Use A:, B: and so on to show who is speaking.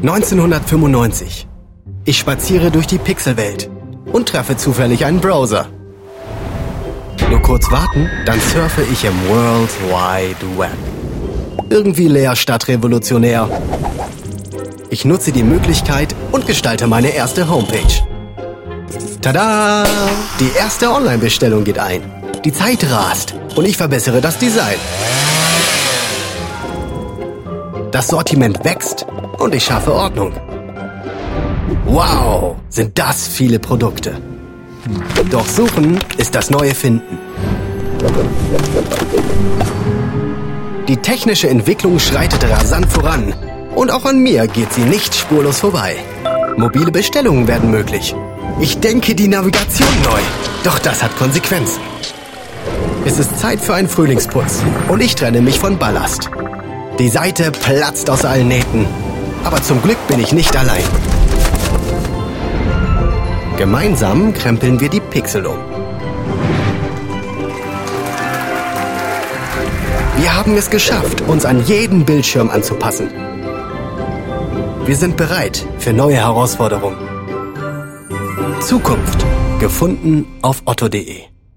A: 1995. Ich spaziere durch die Pixelwelt und treffe zufällig einen Browser. Nur kurz warten, dann surfe ich im World Wide Web. Irgendwie leer statt revolutionär. Ich nutze die Möglichkeit und gestalte meine erste Homepage. Tada! Die erste Online-Bestellung geht ein. Die Zeit rast und ich verbessere das Design. Das Sortiment wächst und ich schaffe Ordnung. Wow, sind das viele Produkte. Doch suchen ist das neue Finden. Die technische Entwicklung schreitet rasant voran. Und auch an mir geht sie nicht spurlos vorbei. Mobile Bestellungen werden möglich. Ich denke die Navigation neu. Doch das hat Konsequenzen. Es ist Zeit für einen Frühlingsputz. Und ich trenne mich von Ballast. Die Seite platzt aus allen Nähten. Aber zum Glück bin ich nicht allein. Gemeinsam krempeln wir die Pixel um. Wir haben es geschafft, uns an jeden Bildschirm anzupassen. Wir sind bereit für neue Herausforderungen. Zukunft gefunden auf otto.de